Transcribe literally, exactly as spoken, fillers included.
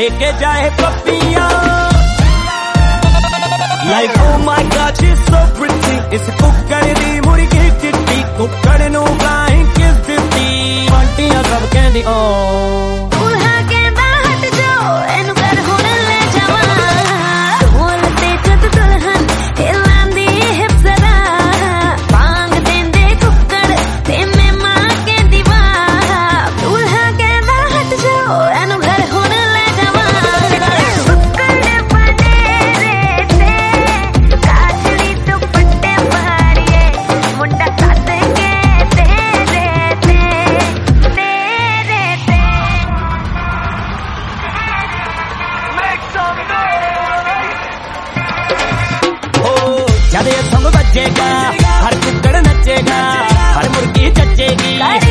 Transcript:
लेके जाए पपिया like oh my god she's so pretty इस कुक्कड़ दी मुर्गी चिट्टी कुक्कड़ नू flying kiss ਦਿੱਤੀ ਆਂਟੀਆਂ ਸਭ ਕਹਿੰਦੀ ਓ ਉਲਹਾ ਕਹਿੰਦਾ ਹਟ ਜਾਓ ਇਹਨੂੰ ਕਰ ਹੁਣ ਲੈ ਜਾਵਾਂ ਢੋਲ ਤੇ ਜਦ ਦੁਲਹਨ ਹਿਲਾਂਦੀ ਹਿਪ ਜ਼ਰਾ ਵਾਂਗ ਦਿੰਦੇ ਕੁੱਕੜ ਤੇ ਮੈਂ ਮਾਂ ਕਹਿੰਦੀ ਵਾਹ ਉਲਹਾ ਕਹਿੰਦਾ ਹਟ ਜਾਓ ਇਹਨੂੰ ਕਰ ਹੁਣ ਲੈ ਜਾਵਾਂ ਕੁੱਕੜ ਬਨੇਰੇ ਤੇ ਕਾਜਲੀ ਦੁਪੱਟੇ ਮਾਰੀਏ ਮੁੰਡਾ ਕੱਢ ਕੇ ਤੇਰੇ ਤੇ ਤੇਰੇ ਤੇ जब ये संग बजेगा हर कुक्कड़ नचेगा हर मुर्गी चचेगी